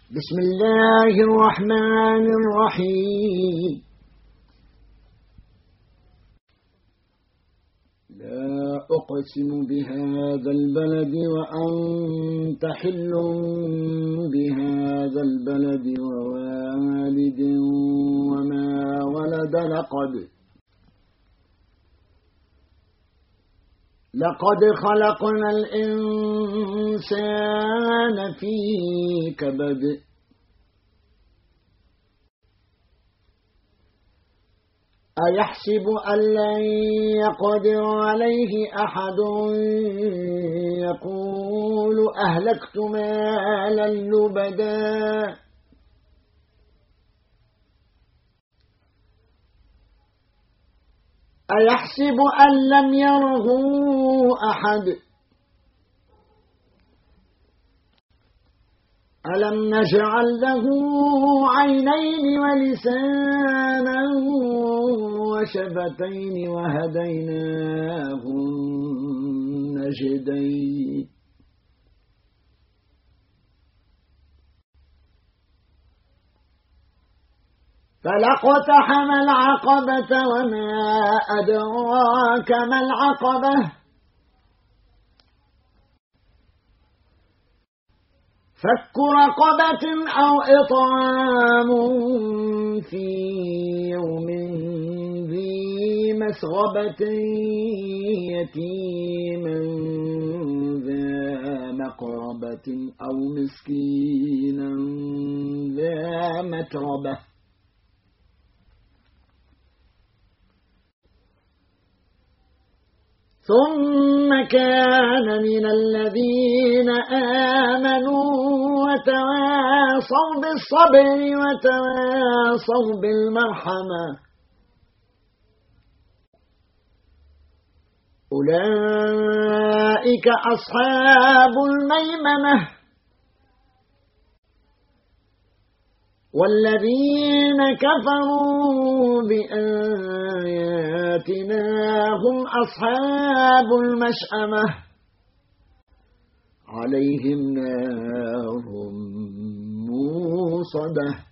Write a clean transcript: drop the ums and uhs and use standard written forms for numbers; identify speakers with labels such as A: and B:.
A: بسم الله الرحمن الرحيم. لا أقسم بهذا البلد وأنت حل بهذا البلد ووالد وما ولد لقد خلقنا الإنسان في كبد أيحسب أن لن يقدر عليه أحد يقول أهلكت مالا لبدا أيحسب أن لم يره أحد ألم نجعل له عينين ولسانا وشفتين وهديناه النجدين فلاقتحم العقبة وما أدراك ما العقبة فك رقبة أو إطعام في يوم ذي مسغبة يتيما ذا مقربة أو مسكينا ذا متربة ثم كان من الذين آمنوا وتواصوا بالصبر وتواصوا بالمرحمة أولئك أصحاب الميمنة والذين كفروا بآياتنا هم أصحاب المشأمة عليهم نار موصدة